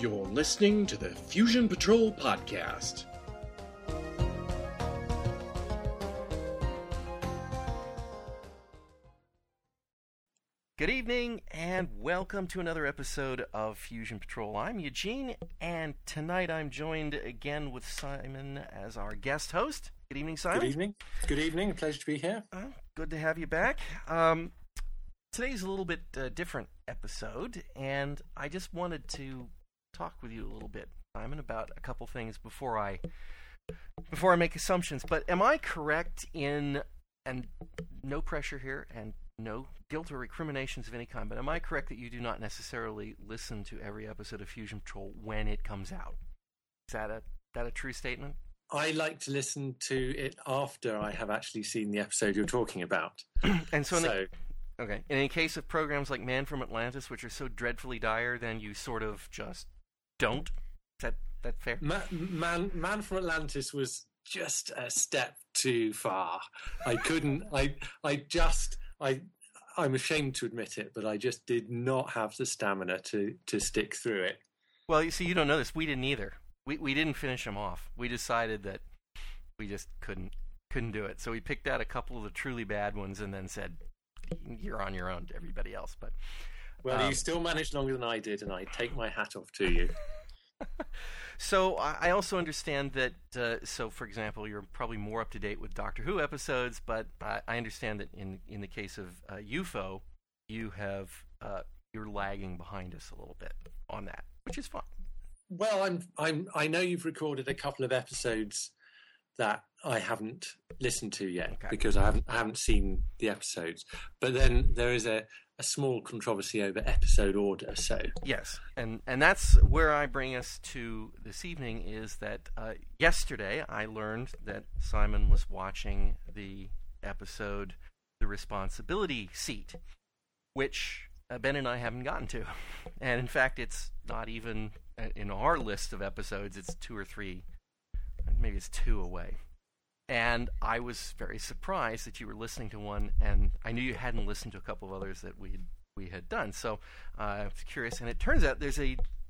You're listening to the Fusion Patrol podcast. Good evening, and welcome to another episode of Fusion Patrol. I'm Eugene, and tonight I'm joined again with Simon as our guest host. Good evening, Simon. Good evening. Good evening. A pleasure to be here. Good to have you back. Today's a little bit different episode, and I just wanted to talk with you a little bit, Simon, about a couple things before I make assumptions. But am I correct in, and no pressure here, and no guilt or recriminations of any kind, but am I correct that you do not necessarily listen to every episode of Fusion Patrol when it comes out? Is that a true statement? I like to listen to it after I have actually seen the episode you're talking about. And okay. And in case of programs like Man from Atlantis, which are so dreadfully dire, then you sort of just don't? Is that fair? Man from Atlantis was just a step too far. I couldn't. I'm ashamed to admit it, but I just did not have the stamina to stick through it. Well, you see, you don't know this. We didn't either. We didn't finish them off. We decided that we just couldn't do it. So we picked out a couple of the truly bad ones and then said, "You're on your own to everybody else." But you still managed longer than I did, and I take my hat off to you. So I also understand that, so for example, you're probably more up to date with Doctor Who episodes, but I understand that in the case of UFO, you're lagging behind us a little bit on that, which is fine. Well, I know you've recorded a couple of episodes that I haven't listened to yet, because I haven't seen the episodes. But then there is a small controversy over episode order. So yes, and that's where I bring us to this evening. Is that yesterday I learned that Simon was watching the episode "The Responsibility Seat," which Ben and I haven't gotten to, and in fact, it's not even in our list of episodes. It's 2 or 3. Maybe it's 2 away. And I was very surprised that you were listening to one, and I knew you hadn't listened to a couple of others that we had done. So I was curious, and it turns out there's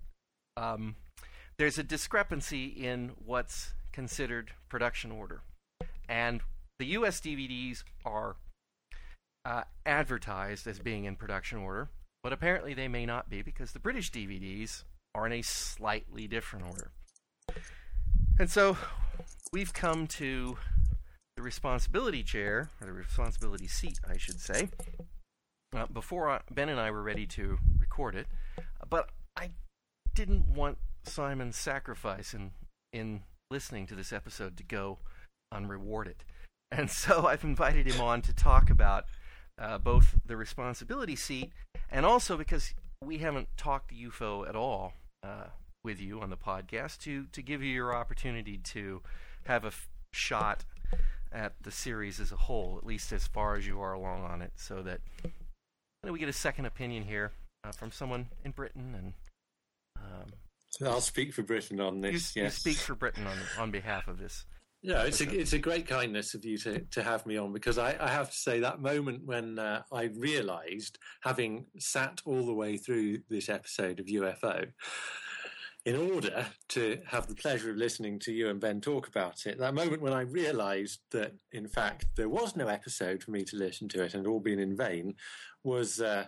a discrepancy in what's considered production order. And the U.S. DVDs are advertised as being in production order, but apparently they may not be, because the British DVDs are in a slightly different order. And so we've come to the responsibility chair, or the responsibility seat, I should say, before Ben and I were ready to record it. But I didn't want Simon's sacrifice in listening to this episode to go unrewarded. And so I've invited him on to talk about both the responsibility seat, and also because we haven't talked UFO at all with you on the podcast, to give you your opportunity to have a shot at the series as a whole, at least as far as you are along on it, so that we get a second opinion here from someone in Britain. And so I'll speak for Britain on this. You speak for Britain on behalf of this. Yeah, it's a great kindness of you to have me on, because I have to say that moment when I realised, having sat all the way through this episode of UFO, in order to have the pleasure of listening to you and Ben talk about it, that moment when I realised that, in fact, there was no episode for me to listen to it and all been in vain, was a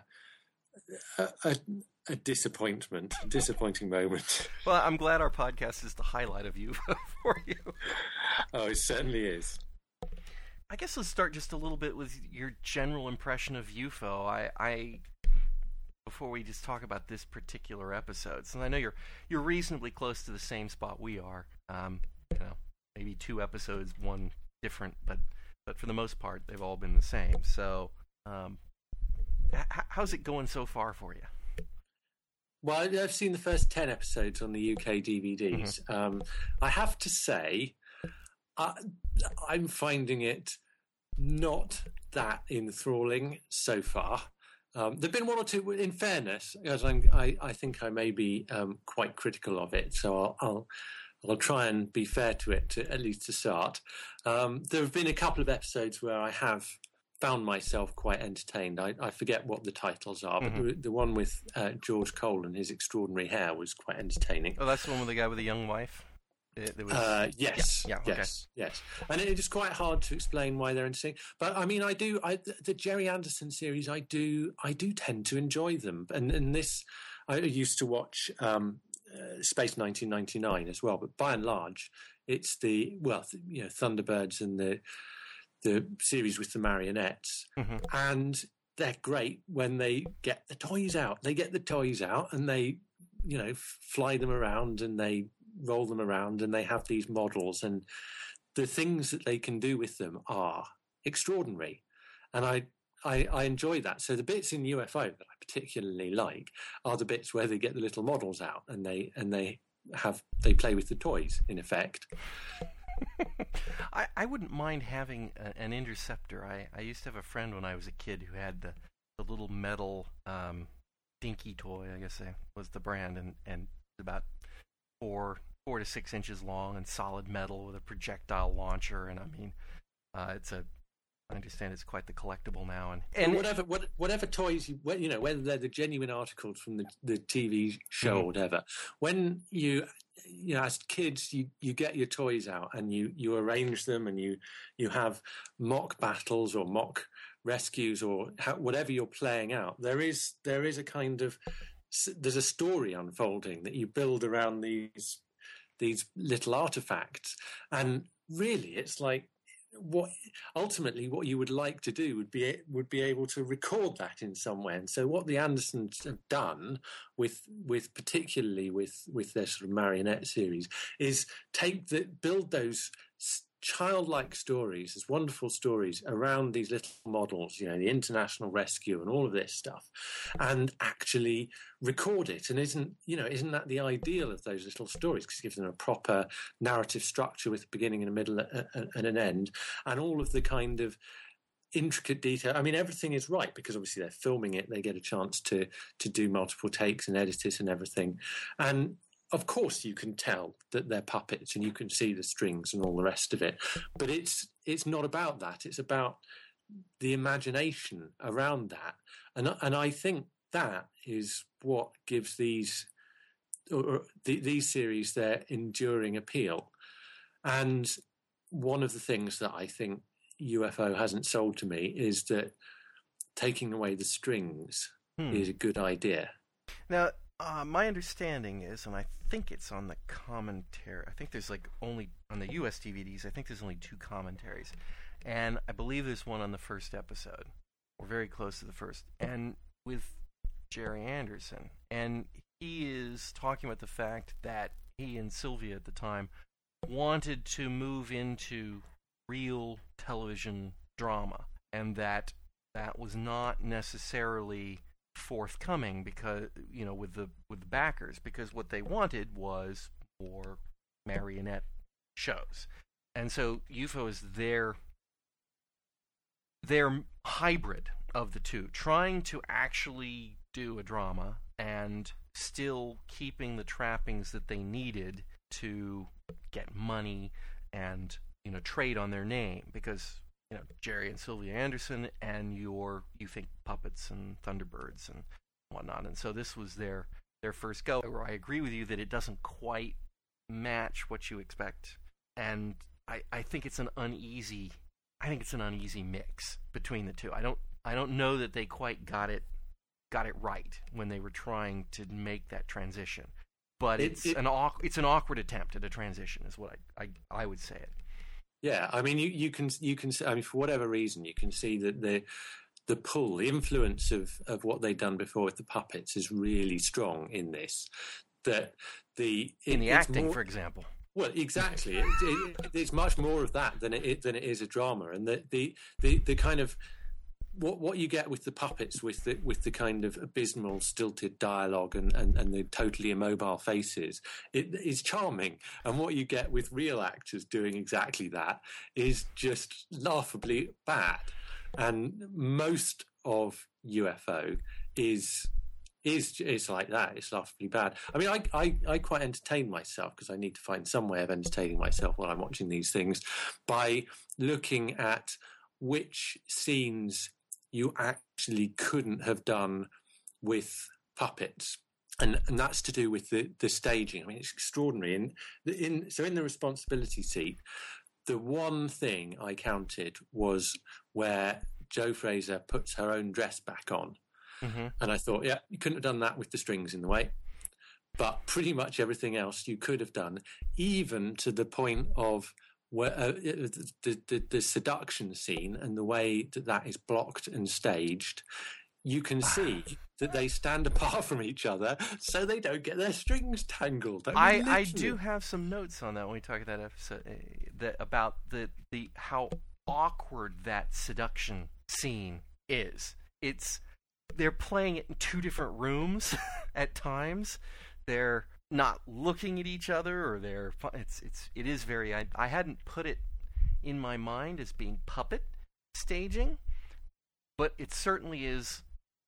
disappointing moment. Well, I'm glad our podcast is the highlight of you for you. Oh, it certainly is. I guess let's start just a little bit with your general impression of UFO. I before we just talk about this particular episode, since I know you're reasonably close to the same spot we are. Maybe 2 episodes, one different, but for the most part, they've all been the same. So, how's it going so far for you? Well, I've seen the first 10 episodes on the UK DVDs. Mm-hmm. I have to say, I'm finding it not that enthralling so far. There've been 1 or 2, in fairness, as I think I may be quite critical of it, so I'll try and be fair to it, at least to start. There have been a couple of episodes where I have found myself quite entertained. I forget what the titles are, but Mm-hmm. the one with George Cole and his extraordinary hair was quite entertaining. Oh, that's the one with the guy with the young wife? Yes, Yeah, okay. yes. And it is quite hard to explain why they're interesting. But I mean, the Jerry Anderson series, I do tend to enjoy them. And this, I used to watch Space 1999 as well. But by and large, it's Thunderbirds and the series with the marionettes, Mm-hmm. and they're great when they get the toys out. They get the toys out and they, fly them around and they roll them around and they have these models, and the things that they can do with them are extraordinary. And I enjoy that. So the bits in UFO that I particularly like are the bits where they get the little models out and they play with the toys, in effect. I wouldn't mind having an interceptor. I used to have a friend when I was a kid who had the little metal Dinky toy, I guess was the brand, and about 4 to 6 inches long and solid metal with a projectile launcher. And I mean, I understand it's quite the collectible now. And whatever toys whether they're the genuine articles from the TV show or whatever, when you as kids you get your toys out and you arrange them and you have mock battles or mock rescues or whatever you're playing out, there is a kind of, there's a story unfolding that you build around these little artifacts. And really it's like, what you would like to do would be able to record that in some way. And so what the Andersons have done with particularly with their sort of marionette series is build those childlike stories, as wonderful stories around these little models, the international rescue and all of this stuff, and actually record it. And isn't that the ideal of those little stories? Because it gives them a proper narrative structure with a beginning and a middle and an end, and all of the kind of intricate detail. I mean, everything is right because obviously they're filming it. They get a chance to do multiple takes and edit it and everything. And of course, you can tell that they're puppets and you can see the strings and all the rest of it. But it's not about that. It's about the imagination around that. And I think that is what gives these series their enduring appeal. And one of the things that I think UFO hasn't sold to me is that taking away the strings is a good idea. Now, my understanding is, and I think it's on the commentary, I think there's only, on the US DVDs, I think there's only 2 commentaries. And I believe there's one on the first episode, or very close to the first, and with Jerry Anderson. And he is talking about the fact that he and Sylvia at the time wanted to move into real television drama, and that was not necessarily forthcoming because with the backers, because what they wanted was more marionette shows. And so UFO is their hybrid of the two, trying to actually do a drama and still keeping the trappings that they needed to get money and trade on their name, because Jerry and Sylvia Anderson, and you think puppets and Thunderbirds and whatnot. And so this was their first go. Where I agree with you that it doesn't quite match what you expect, and I think it's an uneasy mix between the two. I don't know that they quite got it right when they were trying to make that transition. But it's an awkward attempt at a transition, is what I would say it. Yeah, I mean, you can. I mean, for whatever reason, you can see that the pull, the influence of what they've done before with the puppets is really strong in this. That in the acting, more, for example. Well, exactly. It's much more of that than it is a drama, and the kind of what you get with the puppets, with the kind of abysmal, stilted dialogue and the totally immobile faces, it is charming. And what you get with real actors doing exactly that is just laughably bad. And most of UFO is like that. It's laughably bad. I mean, I quite entertain myself because I need to find some way of entertaining myself while I'm watching these things by looking at which scenes you actually couldn't have done with puppets. And that's to do with the staging. I mean, it's extraordinary. In the responsibility seat, the one thing I counted was where Jo Fraser puts her own dress back on. Mm-hmm. And I thought, yeah, you couldn't have done that with the strings in the way. But pretty much everything else you could have done, even to the point of where the seduction scene and the way that is blocked and staged. You can see that they stand apart from each other so they don't get their strings tangled. I do have some notes on that when we talk about that episode, about the how awkward that seduction scene is. They're playing it in two different rooms at times. They're not looking at each other, or it is very. I hadn't put it in my mind as being puppet staging, but it certainly is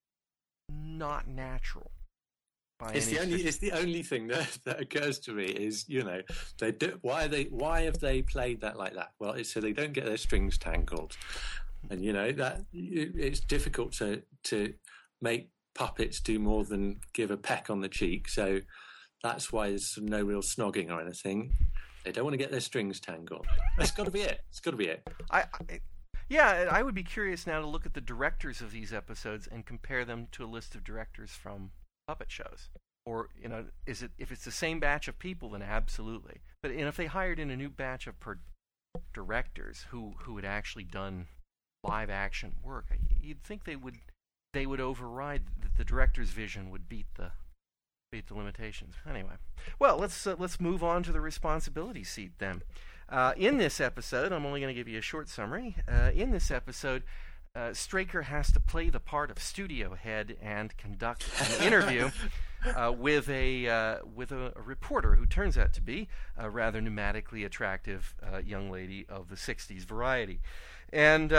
not natural. It's the only thing that occurs to me is, they do. Why have they played that like that? Well, it's so they don't get their strings tangled, and that it's difficult to make puppets do more than give a peck on the cheek. So that's why there's no real snogging or anything. They don't want to get their strings tangled. That's got to be it. It's got to be it. Yeah, I would be curious now to look at the directors of these episodes and compare them to a list of directors from puppet shows. Or, if it's the same batch of people, then absolutely. But if they hired in a new batch of directors who had actually done live action work, you'd think they would override the director's vision, would beat the limitations. Anyway, well, let's move on to the responsibility seat then. In this episode, I'm only going to give you a short summary. In this episode, Straker has to play the part of studio head and conduct an interview with a reporter who turns out to be a rather pneumatically attractive young lady of the 60s variety. And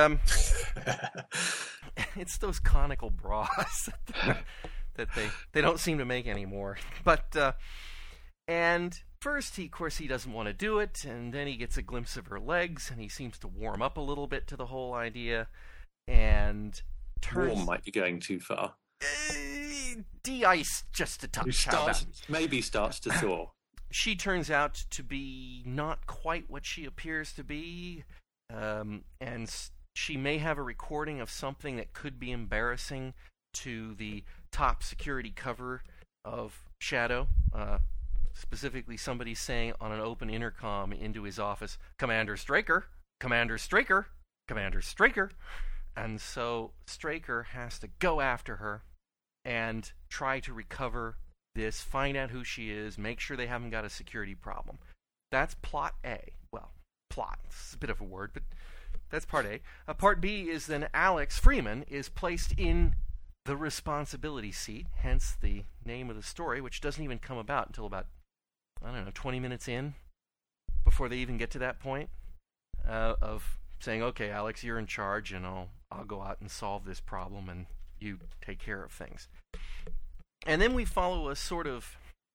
it's those conical bras that they don't seem to make anymore. But and first, he doesn't want to do it, and then he gets a glimpse of her legs, and he seems to warm up a little bit to the whole idea, and warm might be going too far. De-ice just a touch. Maybe starts to thaw. She turns out to be not quite what she appears to be, and she may have a recording of something that could be embarrassing to the top security cover of Shadow. Specifically, somebody saying on an open intercom into his office, "Commander Straker, Commander Straker, Commander Straker." And so Straker has to go after her and try to recover this, find out who she is, make sure they haven't got a security problem. That's plot A. Well, plot, it's a bit of a word, but that's part A. Part B is then Alex Freeman is placed in the responsibility seat, hence the name of the story, which doesn't even come about until about, 20 minutes in, before they even get to that point of saying, "Okay, Alex, you're in charge, and I'll go out and solve this problem, and you take care of things." And then we follow a sort of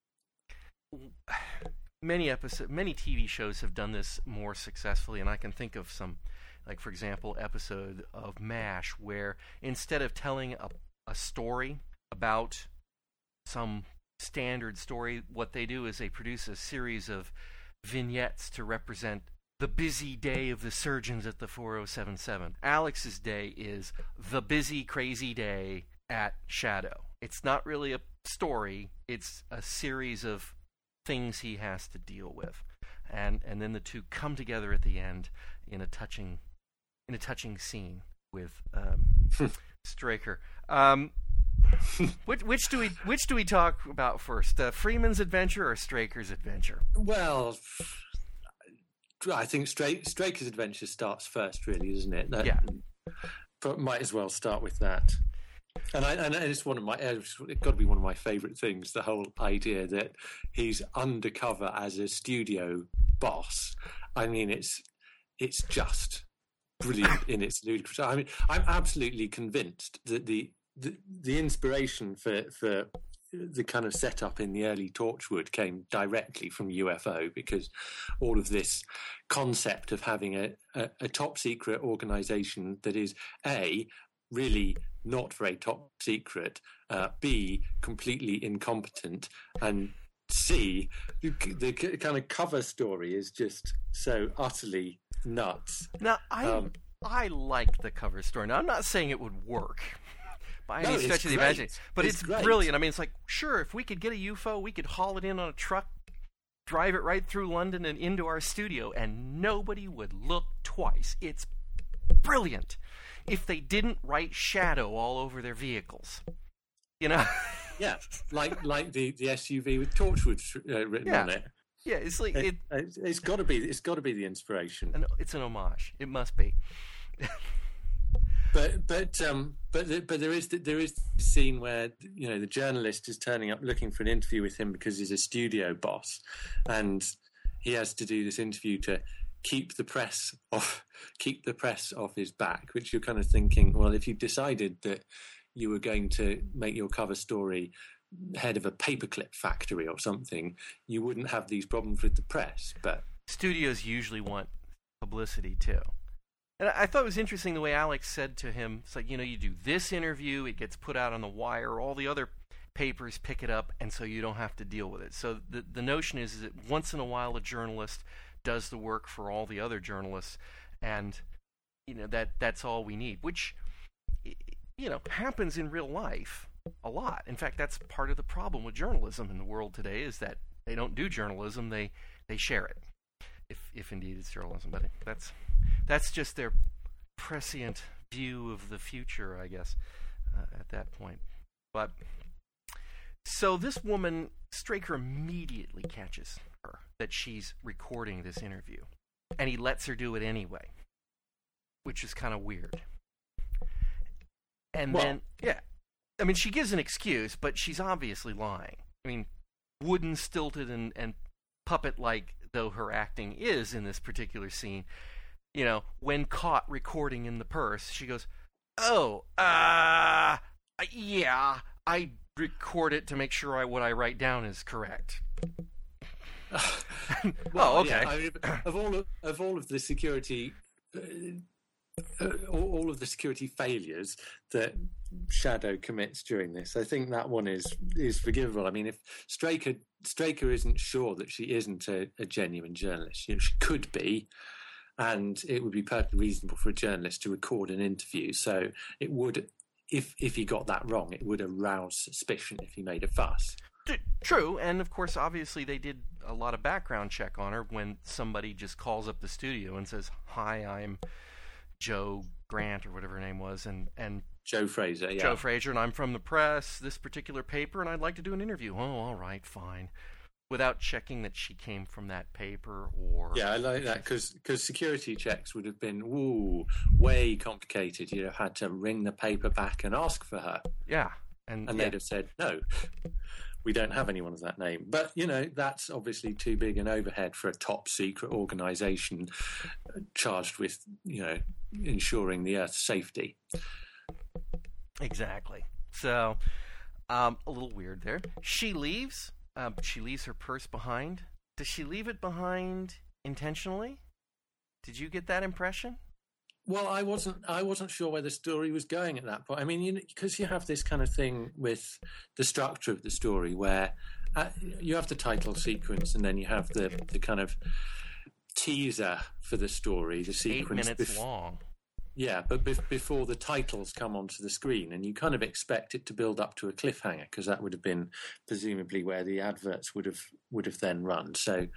many TV shows have done this more successfully, and I can think of some, like for example, episode of MASH, where instead of telling a story about some standard story, what they do is they produce a series of vignettes to represent the busy day of the surgeons at the 4077. Alex's day is the busy, crazy day at Shadow. It's not really a story, it's a series of things he has to deal with. And then the two come together at the end in a touching scene with Straker. Which do we talk about first? Freeman's adventure or Straker's adventure? Well, I think Straker's adventure starts first, really, doesn't it? Yeah. But might as well start with that. And it's it's got to be one of my favourite things. The whole idea that he's undercover as a studio boss. I mean, it's just brilliant in its ludicrous. I mean, I'm absolutely convinced that the inspiration for the kind of setup in the early Torchwood came directly from UFO, because all of this concept of having a top secret organization that is A, really not very top secret, B, completely incompetent, and C, the kind of cover story is just so utterly nuts. Now, I like the cover story. Now, I'm not saying it would work by any stretch of the imagination, but it's brilliant. I mean, it's like, sure, if we could get a UFO, we could haul it in on a truck, drive it right through London and into our studio, and nobody would look twice. It's brilliant. If they didn't write shadow all over their vehicles, you know? Yeah, like the SUV with Torchwood written on it. Yeah, it's like it's got to be the inspiration. It's an homage. It must be. But there is this scene where, you know, the journalist is turning up looking for an interview with him because he's a studio boss, and he has to do this interview to keep the press off his back. Which you're kind of thinking, well, if you decided that you were going to make your cover story head of a paperclip factory or something, you wouldn't have these problems with the press. But studios usually want publicity too. And I thought it was interesting the way Alex said to him, it's like, you know, you do this interview, it gets put out on the wire, all the other papers pick it up, and so you don't have to deal with it. So the notion is that once in a while a journalist does the work for all the other journalists, and, you know, that's all we need, which, you know, happens in real life a lot. In fact, that's part of the problem with journalism in the world today, is that they don't do journalism, they share it. If indeed it's journalism, but that's just their prescient view of the future, I guess, at that point. But so this woman, Straker immediately catches her that she's recording this interview, and he lets her do it anyway, which is kind of weird. And then, yeah, I mean, she gives an excuse, but she's obviously lying. I mean, wooden, stilted, and puppet-like though her acting is in this particular scene, you know, when caught recording in the purse, she goes, yeah, I record it to make sure what I write down is correct. Well, okay. Yeah, I mean, of all of the security, all of the security failures that Shadow commits during this, I think that one is forgivable. I mean, if Straker isn't sure that she isn't a genuine journalist, you know, she could be, and it would be perfectly reasonable for a journalist to record an interview. So it would, if he got that wrong, it would arouse suspicion if he made a fuss. True, and of course, obviously, they did a lot of background check on her when somebody just calls up the studio and says, "Hi, I'm Joe Grant," or whatever her name was, and Joe Fraser, yeah. Joe Fraser, and I'm from the press, this particular paper, and I'd like to do an interview. Oh, all right, fine. Without checking that she came from that paper, or... Yeah, I like that, because security checks would have been, way complicated. You'd have had to ring the paper back and ask for her. Yeah. And they'd have said, no, we don't have anyone of that name. But, you know, that's obviously too big an overhead for a top secret organization charged with, you know, ensuring the Earth's safety. Exactly. So, a little weird there. She leaves. She leaves her purse behind. Does she leave it behind intentionally? Did you get that impression? Well, I wasn't sure where the story was going at that point. I mean, you know, because you have this kind of thing with the structure of the story where you have the title sequence and then you have the kind of teaser for the story, the sequence. 8 minutes long. Yeah, but before the titles come onto the screen, and you kind of expect it to build up to a cliffhanger, because that would have been presumably where the adverts would have then run. So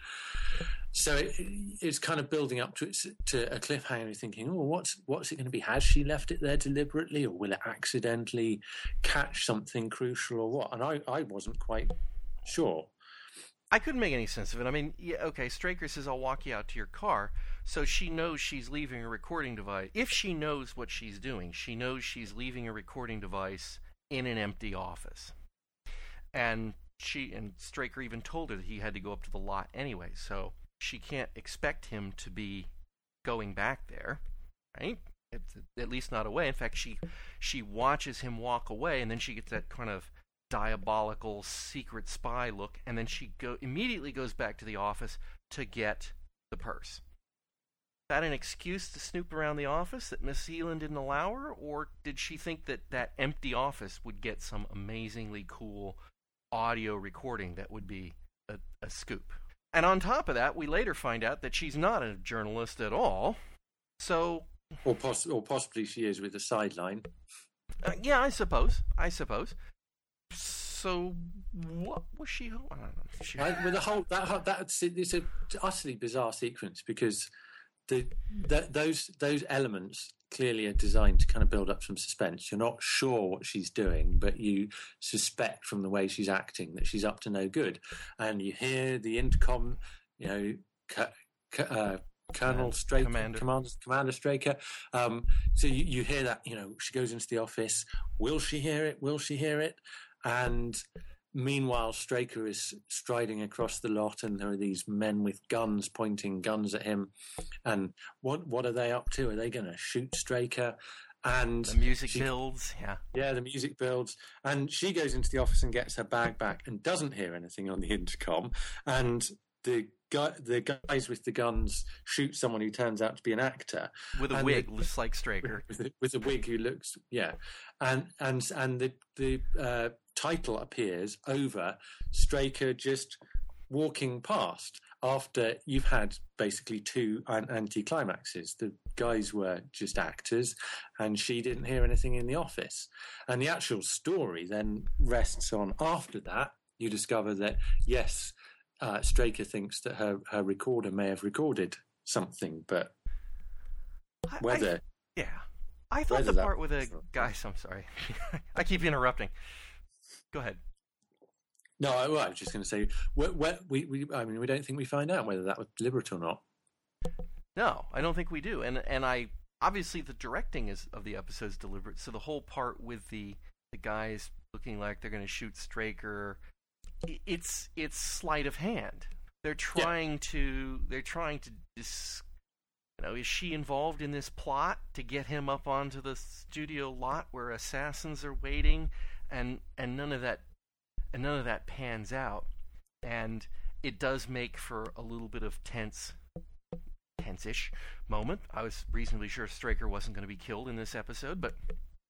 it's kind of building up to a cliffhanger. You're thinking, what's it going to be? Has she left it there deliberately, or will it accidentally catch something crucial, or what? And I wasn't quite sure. I couldn't make any sense of it. I mean, yeah, okay, Straker says, "I'll walk you out to your car." So she knows she's leaving a recording device. If she knows what she's doing, she knows she's leaving a recording device in an empty office. And Straker even told her that he had to go up to the lot anyway, so she can't expect him to be going back there, right? It's at least not away. In fact, she watches him walk away, and then she gets that kind of diabolical secret spy look, and then she immediately goes back to the office to get the purse. Is that an excuse to snoop around the office that Miss Heelan didn't allow her, or did she think that that empty office would get some amazingly cool audio recording that would be a scoop? And on top of that, we later find out that she's not a journalist at all. So, or possibly she is with a sideline. Yeah, I suppose. So, what was she? I don't know. With the whole it's an utterly bizarre sequence, because those elements clearly are designed to kind of build up some suspense. You're not sure what she's doing, but you suspect from the way she's acting that she's up to no good. And you hear the intercom, Colonel Straker, Commander Straker. So you hear that, she goes into the office. Will she hear it? Will she hear it? And meanwhile, Straker is striding across the lot, and there are these men with guns pointing guns at him. And what are they up to? Are they going to shoot Straker? And the music builds, yeah, the music builds, and she goes into the office and gets her bag back and doesn't hear anything on the intercom. And the guys with the guns shoot someone who turns out to be an actor with a wig, looks like Straker, with a wig who looks, and the title appears over Straker just walking past after you've had basically two anti-climaxes. The guys were just actors, and she didn't hear anything in the office. And the actual story then rests on, after that, you discover that, yes, Straker thinks that her recorder may have recorded something, but whether... I thought the part with the guys... I'm sorry. I keep interrupting. Go ahead. No, I was just going to say, we don't think we find out whether that was deliberate or not. No, I don't think we do. And I obviously the directing of the episode is deliberate. So the whole part with the guys looking like they're going to shoot Straker, it's sleight of hand. They're trying to is she involved in this plot to get him up onto the studio lot where assassins are waiting, and none of that pans out, and it does make for a little bit of tense-ish moment. I was reasonably sure Straker wasn't going to be killed in this episode, but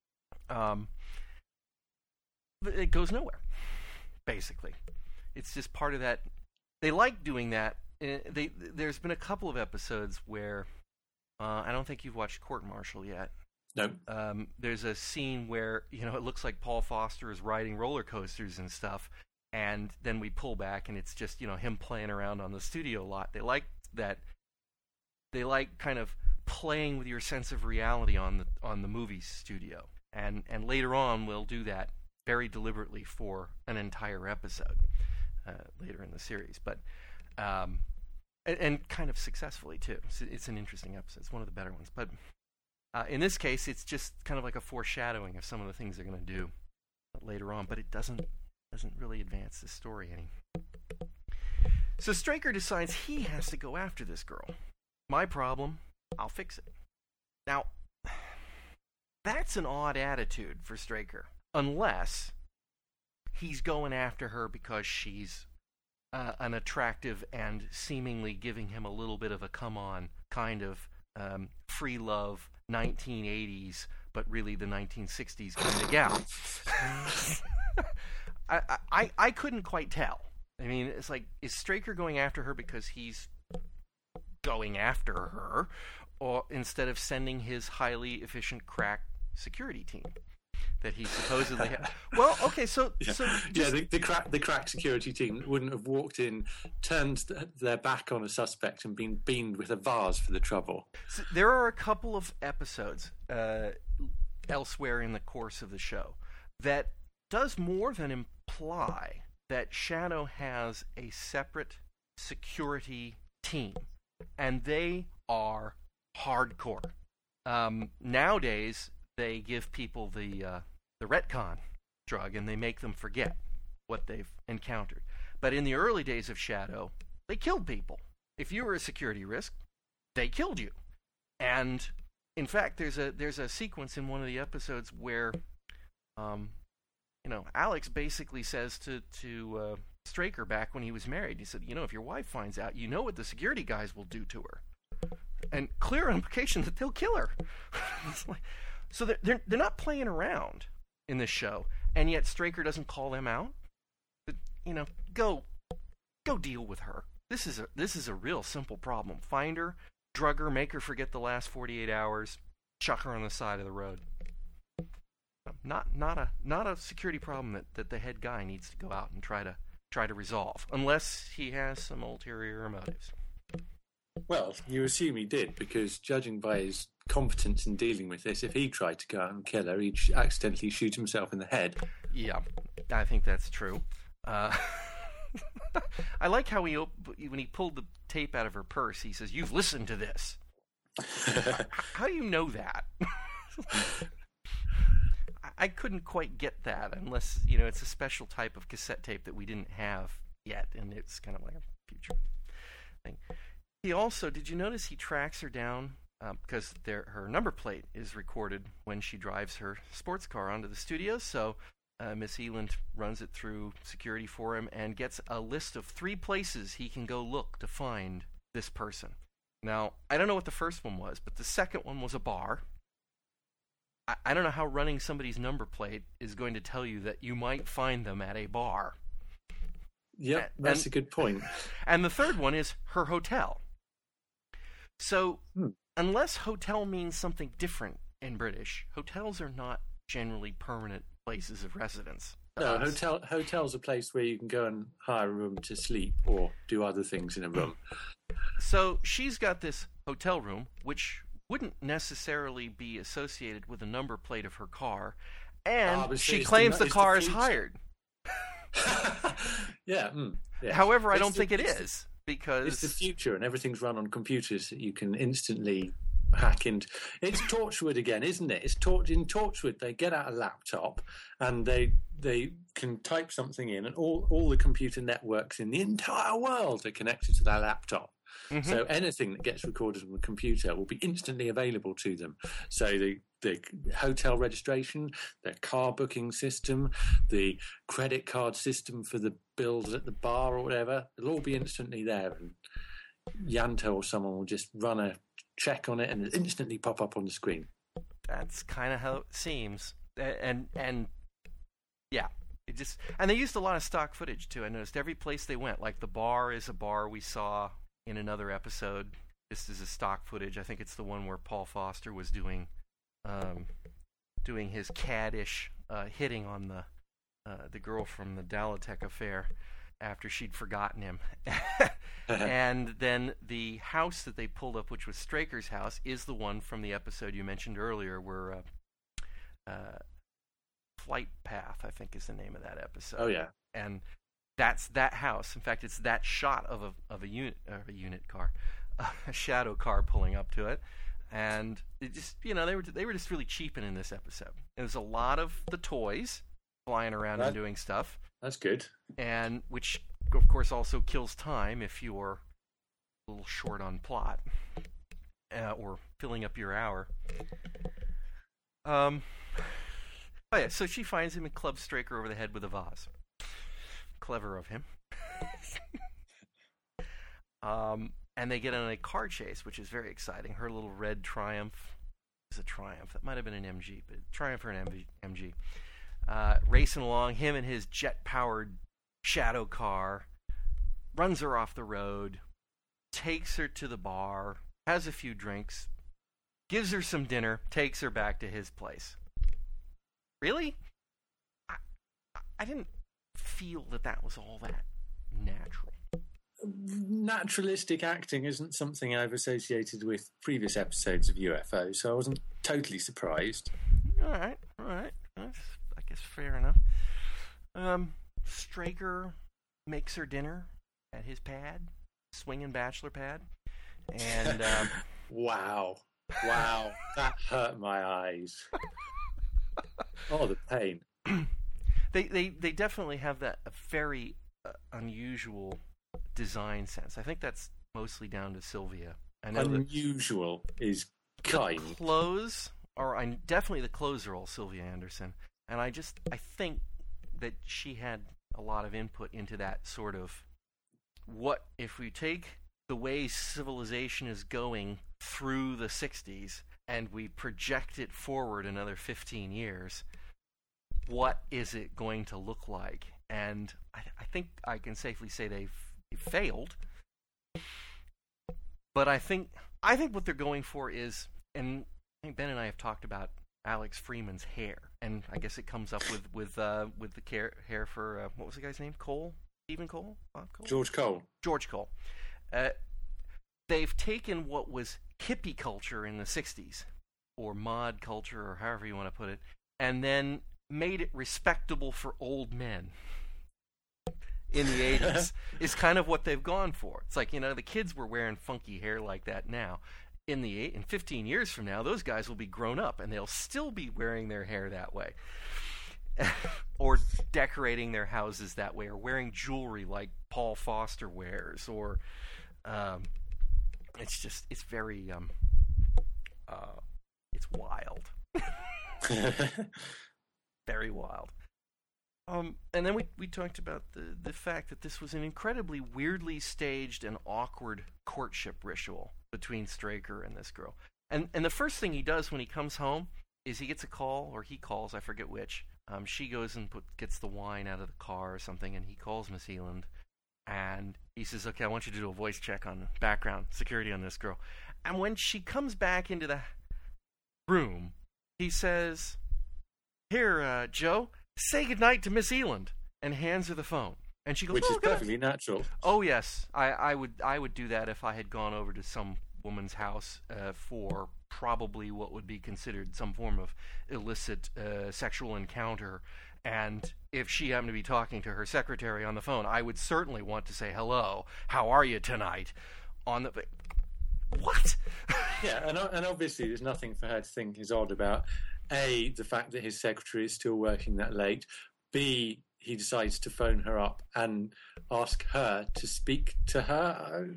it goes nowhere. Basically, it's just part of that. They like doing that. There's been a couple of episodes where I don't think you've watched Court Martial yet. No. There's a scene where it looks like Paul Foster is riding roller coasters and stuff, and then we pull back and it's just him playing around on the studio lot. They like that. They like kind of playing with your sense of reality on the movie studio, and later on we'll do that very deliberately for an entire episode later in the series, but and kind of successfely too. It's an interesting episode. It's one of the better ones, but in this case, it's just kind of like a foreshadowing of some of the things they're going to do later on, but it doesn't really advance the story any. So Straker decides he has to go after this girl. My problem, I'll fix it. Now, that's an odd attitude for Straker, unless he's going after her because she's an attractive and seemingly giving him a little bit of a come-on kind of free love 1980s, but really the 1960s kind of gal. I couldn't quite tell. I mean, it's like, is Straker going after her because he's going after her, or instead of sending his highly efficient crack security team that he supposedly had? Well, okay, the crack security team wouldn't have walked in, turned their back on a suspect, and been beamed with a vase for the trouble. So there are a couple of episodes elsewhere in the course of the show that does more than imply that Shadow has a separate security team, and they are hardcore. Nowadays, they give people the retcon drug, and they make them forget what they've encountered. But in the early days of Shadow, they killed people. If you were a security risk, they killed you. And in fact, there's a sequence in one of the episodes where Alex basically says to Straker back when he was married, he said, if your wife finds out, you know what the security guys will do to her. And clear implication that they'll kill her. So they're not playing around in this show, and yet Straker doesn't call them out. But, go deal with her. This is a real simple problem. Find her, drug her, make her forget the last 48 hours, chuck her on the side of the road. Not a security problem that the head guy needs to go out and try to resolve, unless he has some ulterior motives. Well, you assume he did, because judging by his competence in dealing with this, if he tried to go out and kill her, he'd accidentally shoot himself in the head. Yeah, I think that's true. I like how when he pulled the tape out of her purse, he says, "You've listened to this." How do you know that? I couldn't quite get that unless, it's a special type of cassette tape that we didn't have yet, and it's kind of like a future thing. He also, did you notice he tracks her down because her number plate is recorded when she drives her sports car onto the studio, so Miss Eland runs it through security for him and gets a list of 3 places he can go look to find this person. Now, I don't know what the first one was, but the second one was a bar. I don't know how running somebody's number plate is going to tell you that you might find them at a bar. Yep, that's a good point. And the third one is her hotel. So, unless hotel means something different in British, hotels are not generally permanent places of residence. No, hotel's a place where you can go and hire a room to sleep or do other things in a room. So, she's got this hotel room, which wouldn't necessarily be associated with the number plate of her car, and she claims the car is hired. Yeah. Yeah. However, I don't think it is, because it's the future and everything's run on computers that you can instantly hack into. It's Torchwood again, isn't it? It's in Torchwood. They get out a laptop and they can type something in, and all the computer networks in the entire world are connected to that laptop. Mm-hmm. So anything that gets recorded on the computer will be instantly available to them. So the hotel registration, their car booking system, the credit card system for the bills at the bar or whatever, it'll all be instantly there. And Yanto or someone will just run a check on it and it'll instantly pop up on the screen. That's kind of how it seems. And yeah. And they used a lot of stock footage too. I noticed every place they went, like the bar is a bar we saw in another episode. This is a stock footage. I think it's the one where Paul Foster was doing his caddish hitting on the girl from the Dalatech affair after she'd forgotten him. And then the house that they pulled up, which was Straker's house, is the one from the episode you mentioned earlier, where Flight Path, I think, is the name of that episode. Oh yeah, and that's that house. In fact, it's that shot of a unit car, a shadow car pulling up to it, and it just they were just really cheaping in this episode. There was a lot of the toys flying around and doing stuff. That's good, and which of course also kills time if you're a little short on plot or filling up your hour. Oh yeah, so she finds him and clubs Straker over the head with a vase. Clever of him. And they get on a car chase, which is very exciting. Her little red Triumph is a Triumph. That might have been an MG, but Triumph or an MG. Racing along, him and his jet-powered shadow car, runs her off the road, takes her to the bar, has a few drinks, gives her some dinner, takes her back to his place. Really? I didn't feel that was all that natural. Naturalistic acting isn't something I've associated with previous episodes of UFO, so I wasn't totally surprised. All right. That's, I guess, fair enough. Straker makes her dinner at his pad, swinging bachelor pad, and wow, that hurt my eyes. Oh, the pain. They definitely have that very unusual design sense. I think that's mostly down to Sylvia. I know unusual is kind. The clothes definitely the clothes are all Sylvia Anderson, and I think that she had a lot of input into that sort of, what if we take the way civilization is going through the 60s and we project it forward another 15 years, what is it going to look like? And I think I can safely say they've failed. But I think what they're going for is, and I think Ben and I have talked about Alex Freeman's hair, and I guess it comes up with the hair for what was the guy's name? Cole? Stephen Cole? Bob Cole? George Cole. George Cole. They've taken what was hippie culture in the 60s, or mod culture, or however you want to put it, and then made it respectable for old men in the 80s is kind of what they've gone for. It's like, the kids were wearing funky hair like that now. In 15 years from now, those guys will be grown up, and they'll still be wearing their hair that way. Or decorating their houses that way, or wearing jewelry like Paul Foster wears, or it's very it's wild. Very wild. And then we talked about the fact that this was an incredibly weirdly staged and awkward courtship ritual between Straker and this girl. And the first thing he does when he comes home is he gets a call, or he calls, I forget which. She goes and gets the wine out of the car or something, and he calls Miss Eland, and he says, okay, I want you to do a voice check on background security on this girl. And when she comes back into the room, he says, here, Joe, say goodnight to Miss Eland, and hands her the phone. And she goes, which is perfectly natural. Oh, yes. I would do that if I had gone over to some woman's house for probably what would be considered some form of illicit sexual encounter. And if she happened to be talking to her secretary on the phone, I would certainly want to say, hello, how are you tonight? What? Yeah, and obviously there's nothing for her to think is odd about, A, the fact that his secretary is still working that late, B, he decides to phone her up and ask her to speak to her.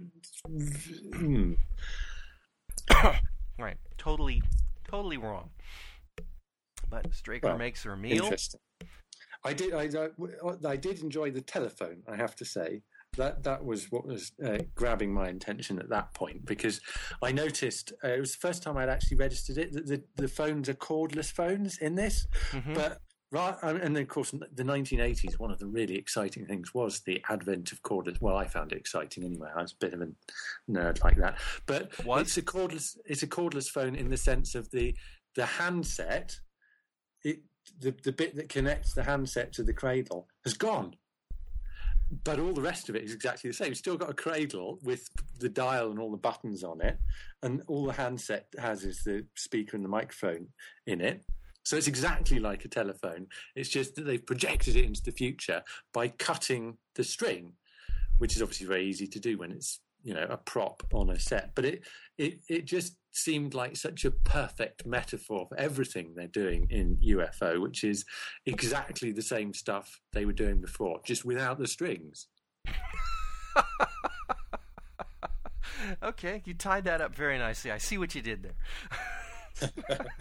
Right. Totally wrong. But Straker makes her a meal. Interesting. I did enjoy the telephone, I have to say. That was what was grabbing my attention at that point, because I noticed it was the first time I'd actually registered it that the phones are cordless phones in this. Mm-hmm. But and then of course in the 1980s, one of the really exciting things was the advent of cordless. Well, I found it exciting anyway. I was a bit of a nerd like that. But it's a cordless phone in the sense of the handset. The bit that connects the handset to the cradle has gone. But all the rest of it is exactly the same. You've still got a cradle with the dial and all the buttons on it, and all the handset has is the speaker and the microphone in it. So it's exactly like a telephone. It's just that they've projected it into the future by cutting the string, which is obviously very easy to do when it's a prop on a set. But it just seemed like such a perfect metaphor for everything they're doing in UFO, which is exactly the same stuff they were doing before, just without the strings. Okay, you tied that up very nicely. I see what you did there.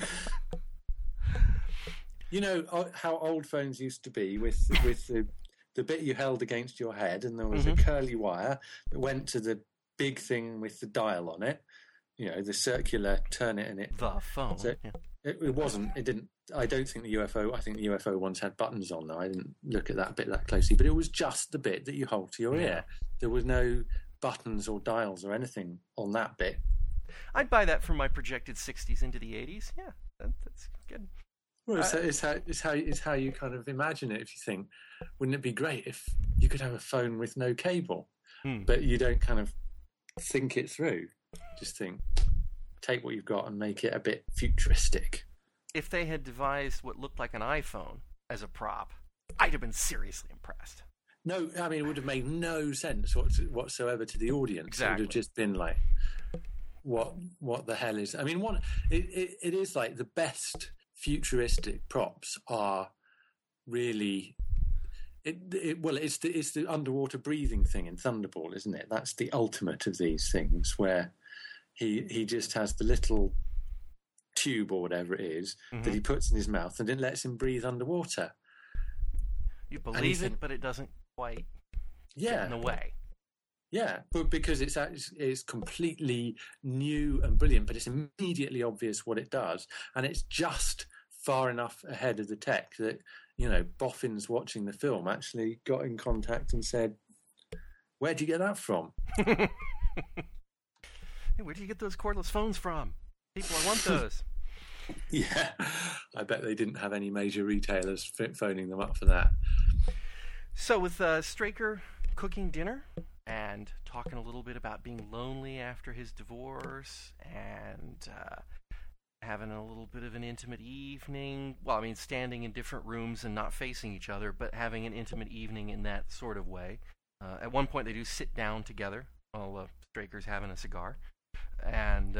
You know how old phones used to be with the bit you held against your head, and there was a curly wire that went to the big thing with the dial on it. The circular turn it and it. The phone. So it wasn't. It didn't. I don't think the UFO. I think the UFO ones had buttons on. Though I didn't look at that bit that closely, but it was just the bit that you hold to your ear. There was no buttons or dials or anything on that bit. I'd buy that from my projected 60s into the 80s. Yeah, that's good. Well, it's how you kind of imagine it. If you think, wouldn't it be great if you could have a phone with no cable, but you don't kind of think it through. Just think, take what you've got and make it a bit futuristic. If they had devised what looked like an iPhone as a prop, I'd have been seriously impressed. No, I mean, it would have made no sense whatsoever to the audience. Exactly. It would have just been like, what the hell is... I mean, it is like the best futuristic props are really... It's the underwater breathing thing in Thunderball, isn't it? That's the ultimate of these things, where he just has the little tube or whatever it is that he puts in his mouth, and it lets him breathe underwater. You believe it, but it doesn't quite get in the way. Yeah, but because it's completely new and brilliant, but it's immediately obvious what it does, and it's just far enough ahead of the tech that, boffins watching the film actually got in contact and said, "Where'd you get that from?" Hey, where do you get those cordless phones from? People, I want those. Yeah, I bet they didn't have any major retailers phoning them up for that. So with Straker cooking dinner and talking a little bit about being lonely after his divorce and having a little bit of an intimate evening, standing in different rooms and not facing each other, but having an intimate evening in that sort of way. At one point they do sit down together while Straker's having a cigar, and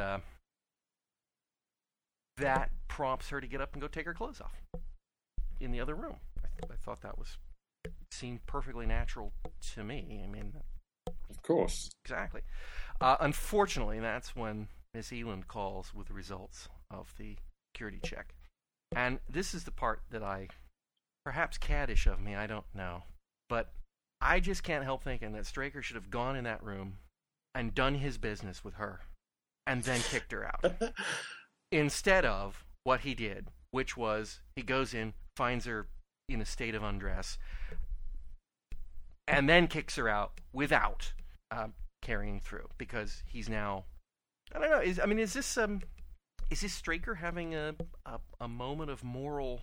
that prompts her to get up and go take her clothes off in the other room. I thought that seemed perfectly natural to me. Of course. Exactly. Unfortunately, that's when Miss Eland calls with the results of the security check. And this is the part that perhaps caddish of me, I don't know. But I just can't help thinking that Straker should have gone in that room and done his business with her and then kicked her out. Instead of what he did, which was he goes in, finds her in a state of undress, and then kicks her out without carrying through, because he's now, I don't know. Is this Straker having a moment of moral?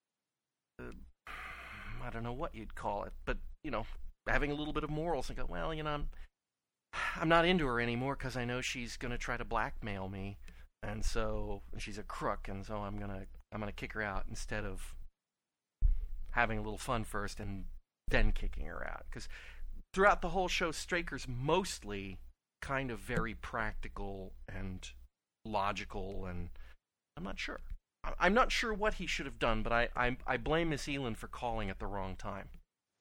I don't know what you'd call it, but having a little bit of morals and go, well, I'm not into her anymore because I know she's going to try to blackmail me, and so she's a crook, and so I'm gonna kick her out instead of having a little fun first and then kicking her out. Because throughout the whole show, Straker's mostly kind of very practical and logical, and I'm not sure. I'm not sure what he should have done, but I blame Miss Eland for calling at the wrong time.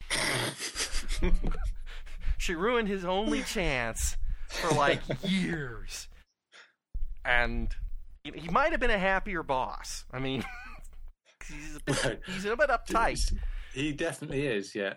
She ruined his only chance for years. And he might have been a happier boss. He's a bit uptight. He definitely is, yeah.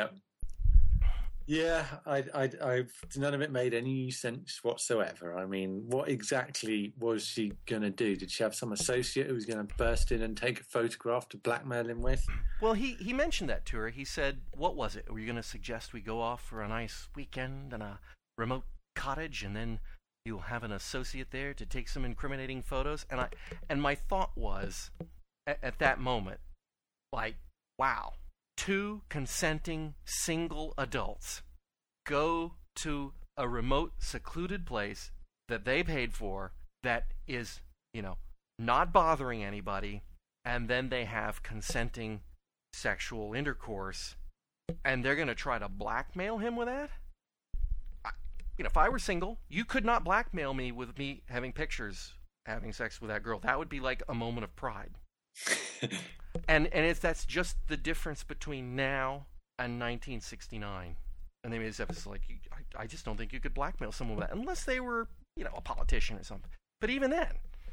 Yeah, none of it made any sense whatsoever. What exactly was she going to do? Did she have some associate who was going to burst in and take a photograph to blackmail him with? Well, he mentioned that to her. He said, what was it? Were you going to suggest we go off for a nice weekend in a remote cottage, and then you'll have an associate there to take some incriminating photos? And my thought was, at that moment, wow. 2 consenting single adults go to a remote, secluded place that they paid for that is, not bothering anybody, and then they have consenting sexual intercourse, and they're going to try to blackmail him with that? If I were single, you could not blackmail me with me having pictures having sex with that girl. That would be like a moment of pride. And that's just the difference between now and 1969. And they made this episode I just don't think you could blackmail someone with that unless they were, a politician or something. But even then,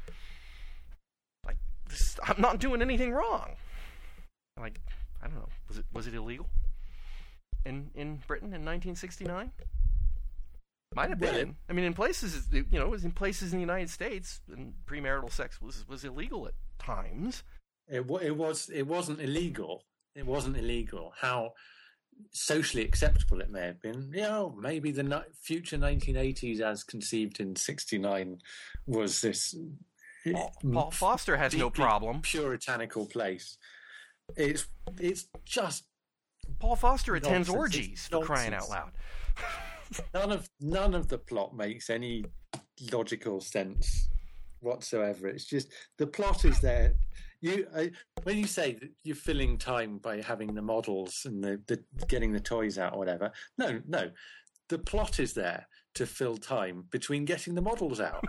I'm not doing anything wrong. I don't know. Was it illegal in Britain in 1969? Might have been. In places, it was in places in the United States, and premarital sex was illegal at times. It wasn't illegal. It wasn't illegal. How socially acceptable it may have been. Maybe the future 1980s, as conceived in '69, was this. Paul Foster has no problem. Puritanical place. It's just. Paul Foster attends orgies, for crying out loud. None of the plot makes any logical sense whatsoever. It's just the plot is there. When you say that you're filling time by having the models and the getting the toys out or whatever, no, the plot is there to fill time between getting the models out.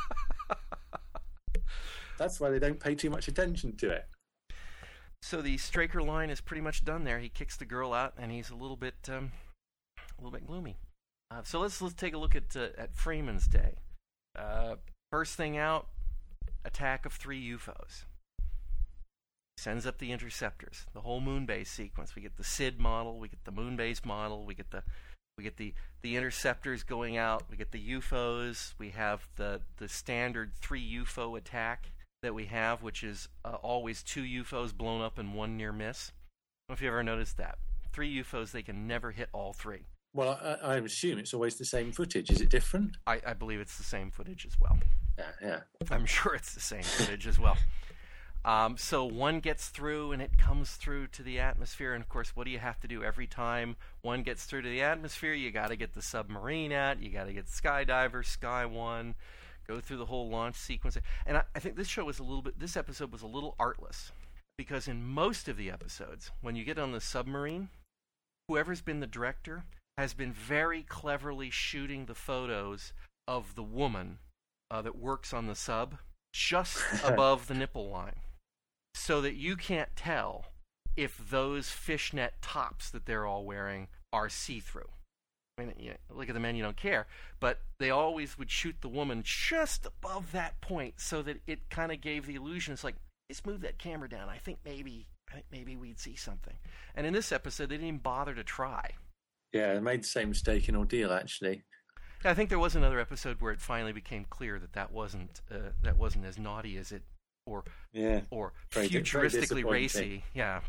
That's why they don't pay too much attention to it. So the Straker line is pretty much done there. He kicks the girl out, and he's a little bit gloomy. So let's take a look at Freeman's Day. First thing out, attack of 3 UFOs. sends up the interceptors, the whole moon base sequence. We get the SID model, we get the moon base model, we get the interceptors going out, we get the UFOs, we have the standard 3 UFO attack that we have, which is always 2 UFOs blown up and 1 near miss. I don't know if you ever noticed that. 3 UFOs, they can never hit all 3. Well, I assume it's always the same footage. Is it different? I believe it's the same footage as well. Yeah. I'm sure it's the same footage as well. So one gets through, and it comes through to the atmosphere. And, of course, what do you have to do every time one gets through to the atmosphere? You got to get the submarine out. You got to get Skydiver, Sky One, go through the whole launch sequence. And I think this episode was a little artless, because in most of the episodes, when you get on the submarine, whoever's been the director has been very cleverly shooting the photos of the woman that works on the sub just above the nipple line, so that you can't tell if those fishnet tops that they're all wearing are see-through. I mean, look at the men, you don't care, but they always would shoot the woman just above that point, so that it kind of gave the illusion. It's like, let's move that camera down. I think maybe we'd see something. And in this episode, they didn't even bother to try. Yeah, they made the same mistake in Ordeal, actually. I think there was another episode where it finally became clear that wasn't as naughty as it, or futuristically racy,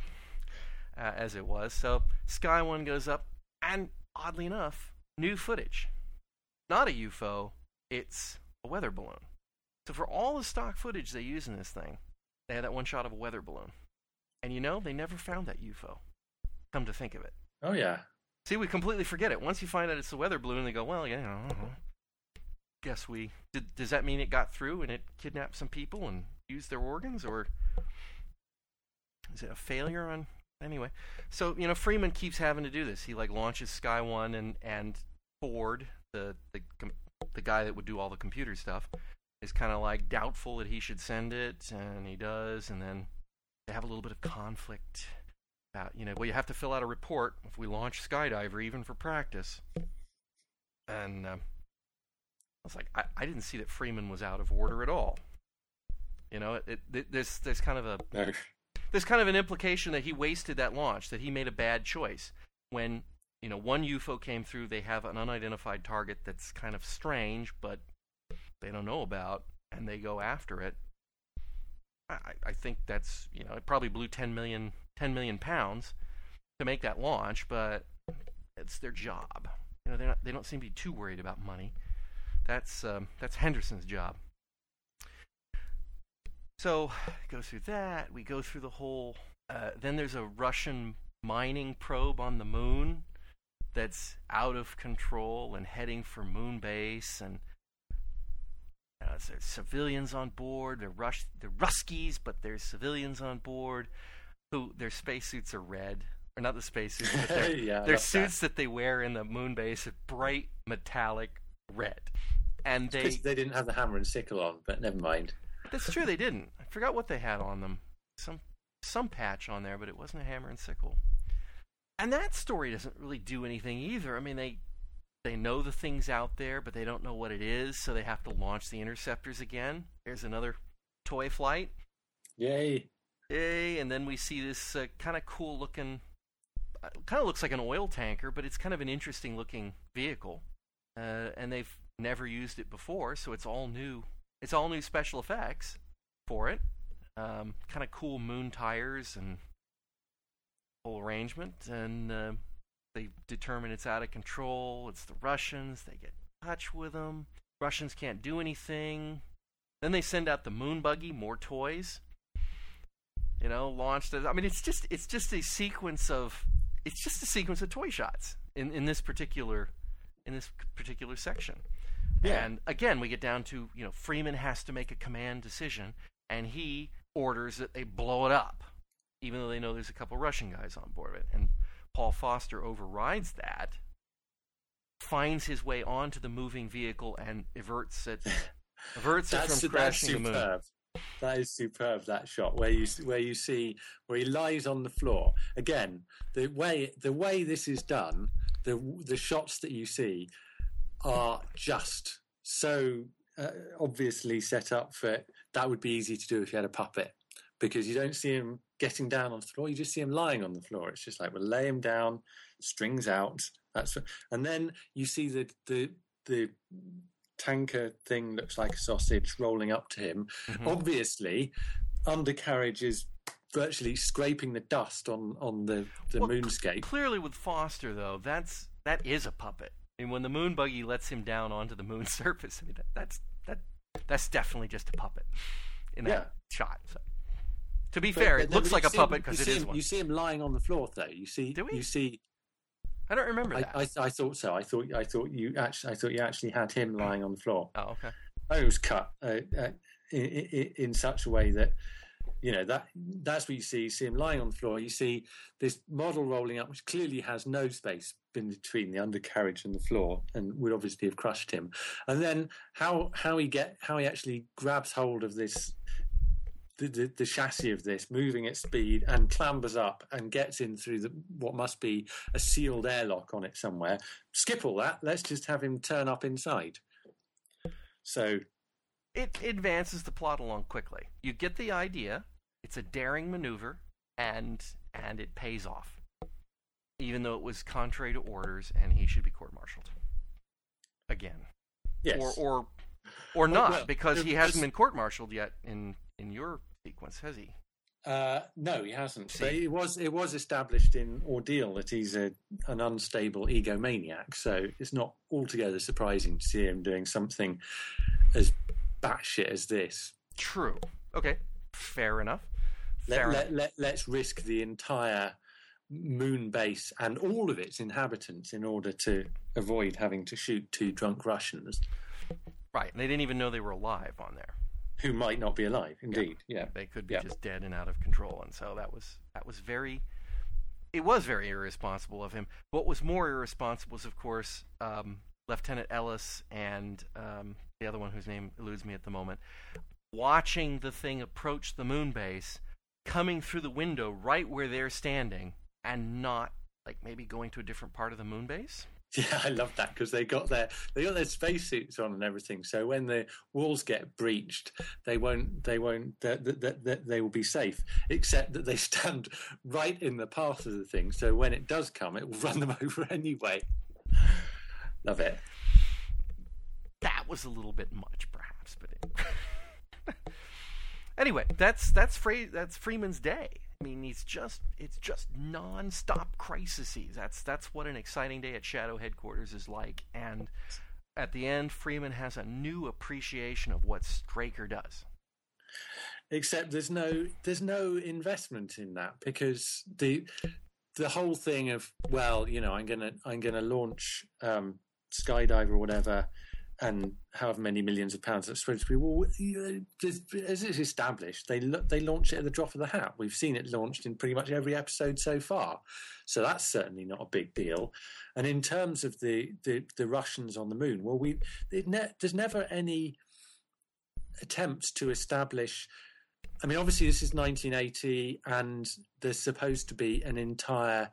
as it was. So Sky One goes up, and oddly enough, new footage, not a UFO, it's a weather balloon. So for all the stock footage they use in this thing, they had that one shot of a weather balloon, and they never found that UFO. Come to think of it. Oh yeah. See, we completely forget it. Once you find out it's a weather balloon, they go, well, guess we... Does that mean it got through and it kidnapped some people and used their organs? Or is it a failure on... Anyway. So, Freeman keeps having to do this. He, launches Sky One, and Ford, the guy that would do all the computer stuff, is kind of, doubtful that he should send it, and he does, and then they have a little bit of conflict. You have to fill out a report if we launch Skydiver, even for practice. And I was like, I didn't see that Freeman was out of order at all. There's kind of an implication that he wasted that launch, that he made a bad choice. When one UFO came through, they have an unidentified target that's kind of strange, but they don't know about, and they go after it. I think that's it probably blew 10 million pounds to make that launch, but it's their job. They don't seem to be too worried about money. That's Henderson's job. So go through that. We go through the whole. Then there's a Russian mining probe on the moon that's out of control and heading for moon base, and there's civilians on board. They're Ruskies, but there's civilians on board who their spacesuits are red. Or not the spacesuits, but their suits that they wear in the moon base are bright metallic red. And they didn't have the hammer and sickle on, but never mind. That's true, they didn't. I forgot what they had on them. Some patch on there, but it wasn't a hammer and sickle. And that story doesn't really do anything either. I mean, they know the thing's out there, but they don't know what it is, so they have to launch the interceptors again. There's another toy flight. Yay! And then we see this kind of cool looking, kind of looks like an oil tanker, but it's kind of an interesting looking vehicle. And they've never used it before, so it's all new. It's all new special effects for it. Kind of cool moon tires and whole arrangement. And they determine it's out of control. It's the Russians. They get in touch with them. Russians can't do anything. Then they send out the moon buggy, more toys. Launched. I mean, it's just a sequence of toy shots in this particular section. Yeah. And again, we get down to Freeman has to make a command decision, and he orders that they blow it up, even though they know there's a couple Russian guys on board of it. And Paul Foster overrides that, finds his way onto the moving vehicle, and averts it from crashing the moon. That is superb. That shot where you see where he lies on the floor. Again, the way this is done, the shots that you see are just so obviously set up for it. That would be easy to do if you had a puppet, because you don't see him getting down on the floor. You just see him lying on the floor. It's just like, well, lay him down, strings out. And then you see the tanker thing looks like a sausage rolling up to him. Mm-hmm. Obviously, undercarriage is virtually scraping the dust on the moonscape. Clearly, with Foster though, that is a puppet. I mean, when the moon buggy lets him down onto the moon's surface, I mean, that's definitely just a puppet in that shot. So, to be fair, it looks like a puppet because it is one. You see him lying on the floor, though. Do we? You see. I don't remember that. I thought so. I thought you actually had him lying on the floor. Oh, okay. It was cut in such a way that, you know, that's what you see. You see him lying on the floor. You see this model rolling up, which clearly has no space in between the undercarriage and the floor, and would obviously have crushed him. And then how he actually grabs hold of this, the chassis of this, moving at speed, and clambers up and gets in through what must be a sealed airlock on it somewhere. Skip all that. Let's just have him turn up inside. So it advances the plot along quickly. You get the idea. It's a daring maneuver, and it pays off, even though it was contrary to orders, and he should be court-martialed again. Yes. Or not, because he hasn't been court-martialed yet in your sequence, has he? No, he hasn't. But it was established in Ordeal that he's an unstable egomaniac, so it's not altogether surprising to see him doing something as batshit as this. True. Okay. Fair enough. Let's risk the entire moon base and all of its inhabitants in order to avoid having to shoot two drunk Russians. Right, and they didn't even know they were alive on there. Who might not be alive, indeed. Yeah. They could be just dead and out of control, and so that was very irresponsible of him. What was more irresponsible was, of course, Lieutenant Ellis and the other one whose name eludes me at the moment, watching the thing approach the moon base, coming through the window right where they're standing, and not, like, maybe going to a different part of the moon base. Yeah, I love that, because they got their spacesuits on and everything. So when the walls get breached, they will be safe. Except that they stand right in the path of the thing. So when it does come, it will run them over anyway. Love it. That was a little bit much, perhaps, but anyway, that's Freeman's day. I mean, it's just non-stop crises. That's what an exciting day at Shadow Headquarters is like. And at the end, Freeman has a new appreciation of what Straker does. Except there's no investment in that, because the whole thing of, well, you know, I'm gonna launch Skydive or whatever, and however many millions of pounds that's supposed to be. Well, as it's established, they launch it at the drop of the hat. We've seen it launched in pretty much every episode so far, so that's certainly not a big deal. And in terms of the Russians on the moon, well, there's never any attempts to establish. I mean, obviously this is 1980, and there's supposed to be an entire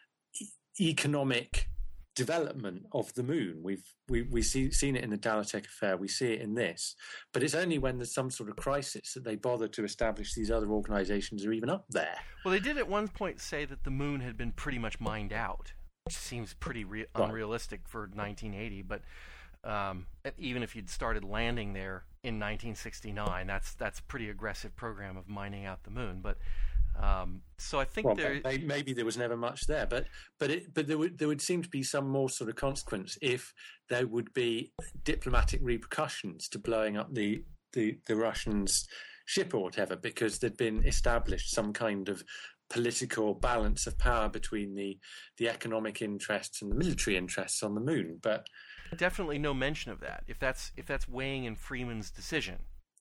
economic development of the moon. We've seen it in the Dalatech affair. We see it in this, but it's only when there's some sort of crisis that they bother to establish these other organizations are even up there. Well, they did at one point say that the moon had been pretty much mined out, which seems pretty unrealistic for 1980. But even if you'd started landing there in 1969, that's a pretty aggressive program of mining out the moon. But so I think maybe there was never much there, but there would seem to be some more sort of consequence if there would be diplomatic repercussions to blowing up the Russians' ship or whatever, because there'd been established some kind of political balance of power between the economic interests and the military interests on the moon. But definitely no mention of that. If that's weighing in Freeman's decision,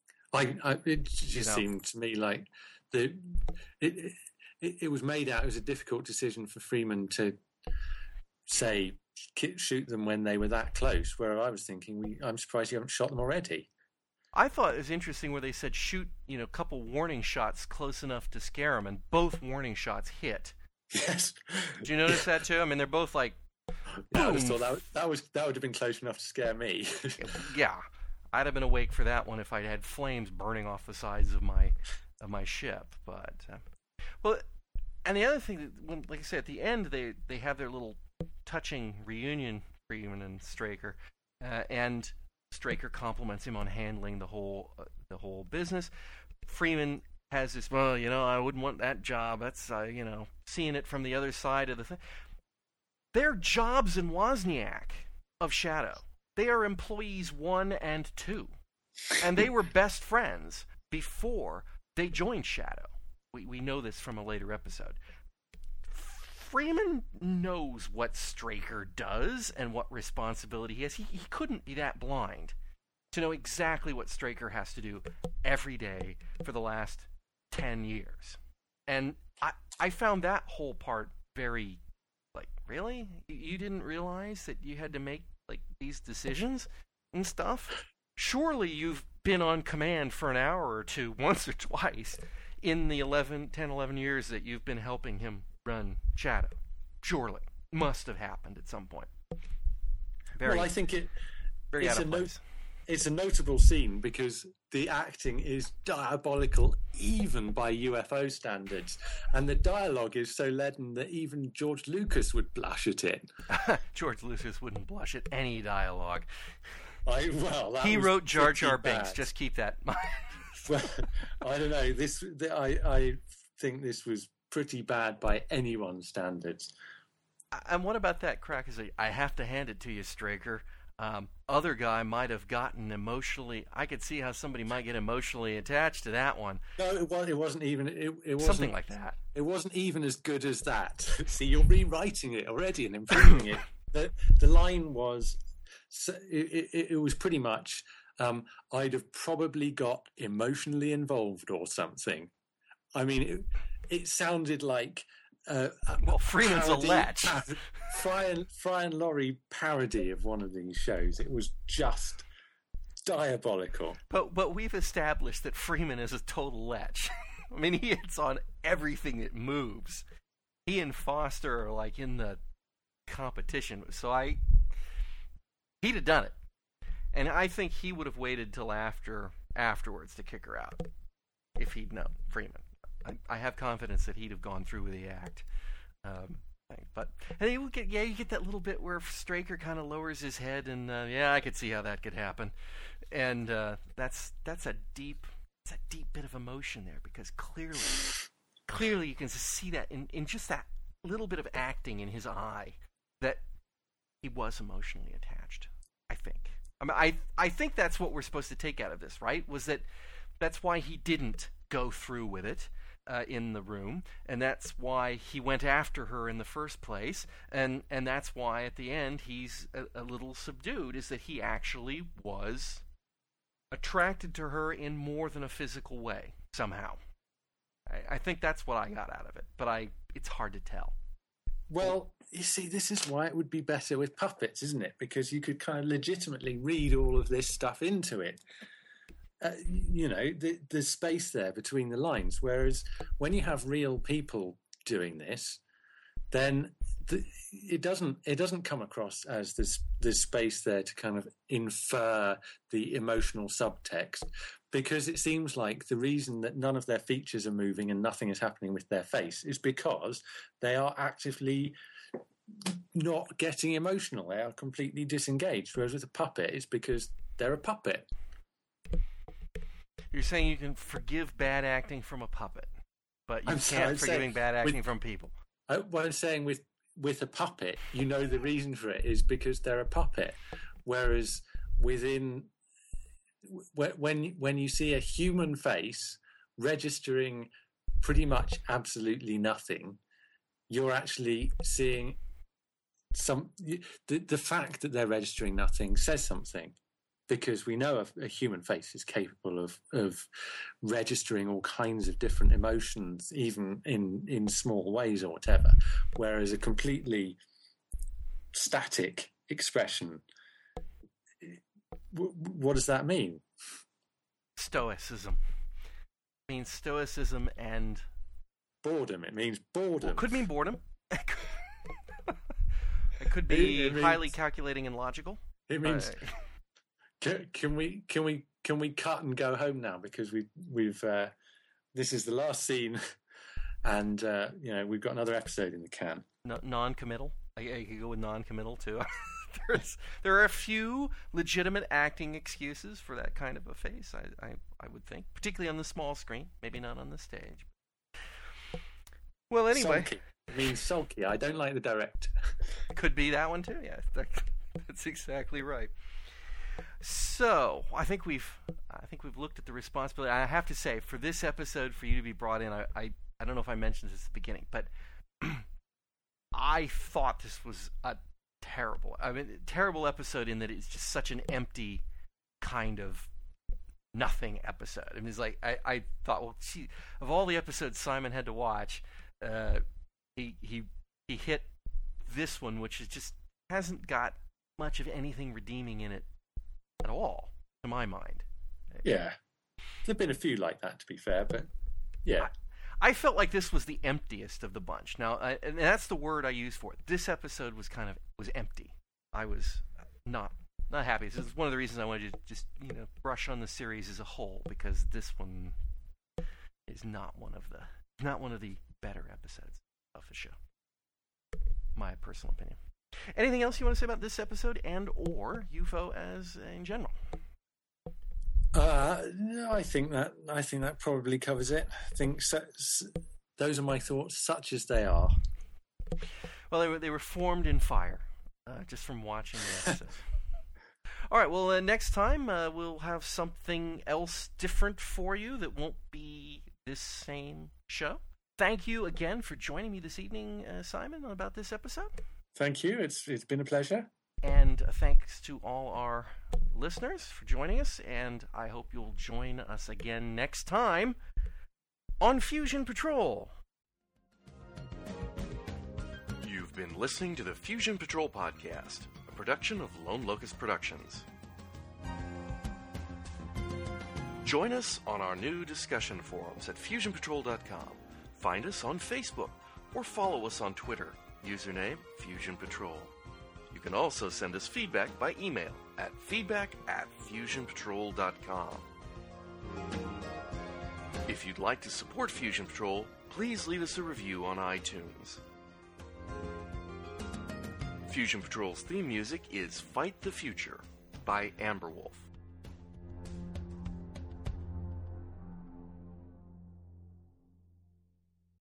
it just seemed to me like it was made out. It was a difficult decision for Freeman to say shoot them when they were that close. Where I was thinking, I'm surprised you haven't shot them already. I thought it was interesting where they said shoot, a couple warning shots close enough to scare them, and both warning shots hit. Yes. Did you notice that too? I mean, they're both like. Yeah, I just thought that would have been close enough to scare me. Yeah, I'd have been awake for that one if I'd had flames burning off the sides of my ship. But Well, and the other thing, like I said, at the end they have their little touching reunion, Freeman and Straker, and Straker compliments him on handling the whole business. Freeman has this, well, I wouldn't want that job. That's seeing it from the other side of the thing. They're Jobs and Wozniak of Shadow. They are employees 1 and 2, and they were best friends before they joined Shadow. We know this from a later episode. Freeman knows what Straker does and what responsibility he has. He couldn't be that blind to know exactly what Straker has to do every day for the last 10 years. And I found that whole part very, really? You didn't realize that you had to make, these decisions and stuff? Surely you've been on command for an hour or two, once or twice, in the 11 years that you've been helping him run Shadow. Surely. Must have happened at some point. I think very out of place. It's a notable scene because the acting is diabolical even by UFO standards. And the dialogue is so leaden that even George Lucas would blush at it. George Lucas wouldn't blush at any dialogue. He wrote Jar Jar Binks. Just keep that in mind. Well, I don't know. I think this was pretty bad by anyone's standards. And what about that crack? I have to hand it to you, Straker. Other guy might have gotten emotionally. I could see how somebody might get emotionally attached to that one. No, it wasn't even. It wasn't something like that. It wasn't even as good as that. See, you're rewriting it already and improving it. The line was. It was pretty much. I'd have probably got emotionally involved or something. I mean, it sounded like. Freeman's a lech. Fry and Laurie parody of one of these shows. It was just diabolical. But we've established that Freeman is a total lech. I mean, he hits on everything that moves. He and Foster are in the competition. So he'd have done it. And I think he would have waited till afterwards to kick her out if he'd known Freeman. I have confidence that he'd have gone through with the act. And you get that little bit where Straker kind of lowers his head, and I could see how that could happen. And that's a deep bit of emotion there, because clearly you can see that in just that little bit of acting in his eye that he was emotionally attached. I think. I think that's what we're supposed to take out of this, right? That's why he didn't go through with it. In the room, and that's why he went after her in the first place, and that's why at the end he's a little subdued, is that he actually was attracted to her in more than a physical way somehow. I think that's what I got out of it, but it's hard to tell. Well, you see, this is why it would be better with puppets, isn't it? Because you could kind of legitimately read all of this stuff into it. The space there between the lines. Whereas when you have real people doing this, then it doesn't come across as there's space there to kind of infer the emotional subtext, because it seems like the reason that none of their features are moving and nothing is happening with their face is because they are actively not getting emotional. They are completely disengaged. Whereas with a puppet, it's because they're a puppet. You're saying you can forgive bad acting from a puppet, but you can't forgiving bad acting from people. What I'm saying with a puppet, the reason for it is because they're a puppet. Whereas when you see a human face registering pretty much absolutely nothing, you're actually seeing the fact that they're registering nothing says something. Because we know a human face is capable of registering all kinds of different emotions, even in small ways or whatever. Whereas a completely static expression, what does that mean? Stoicism. It means stoicism and boredom. It means boredom. Well, could mean boredom. It could be highly calculating and logical. It means. Can we cut and go home now, because we've this is the last scene and we've got another episode in the can. Non-committal. I could go with non-committal too. There are a few legitimate acting excuses for that kind of a face, I would think, particularly on the small screen, maybe not on the stage. Well, anyway. Sulky. It means sulky. I don't like the director. Could be that one too, yeah. That's exactly right. So, I think we've looked at the responsibility. I have to say, for this episode, for you to be brought in, I don't know if I mentioned this at the beginning, but I thought this was a terrible episode in that it's just such an empty kind of nothing episode. I mean, it's like I thought, well, gee, of all the episodes Simon had to watch, he hit this one, which is just hasn't got much of anything redeeming in it at all, to my mind. Yeah, there've been a few like that, to be fair, but yeah. I felt like this was the emptiest of the bunch. Now, and that's the word I use for it. This episode was empty. I was not happy. This is one of the reasons I wanted to just brush on the series as a whole, because this one is not one of the better episodes of the show. My personal opinion. Anything else you want to say about this episode and or UFO as in general? No, I think that probably covers it. I think those are my thoughts, such as they are. Well, they were formed in fire, just from watching the episode. All right, well, next time we'll have something else different for you that won't be this same show. Thank you again for joining me this evening, Simon, about this episode. Thank you. It's been a pleasure. And thanks to all our listeners for joining us, and I hope you'll join us again next time on Fusion Patrol. You've been listening to the Fusion Patrol podcast, a production of Lone Locust Productions. Join us on our new discussion forums at fusionpatrol.com. Find us on Facebook or follow us on Twitter. Username Fusion Patrol. You can also send us feedback by email at feedback@fusionpatrol.com. If you'd like to support Fusion Patrol, please leave us a review on iTunes. Fusion Patrol's theme music is Fight the Future by Amberwolf.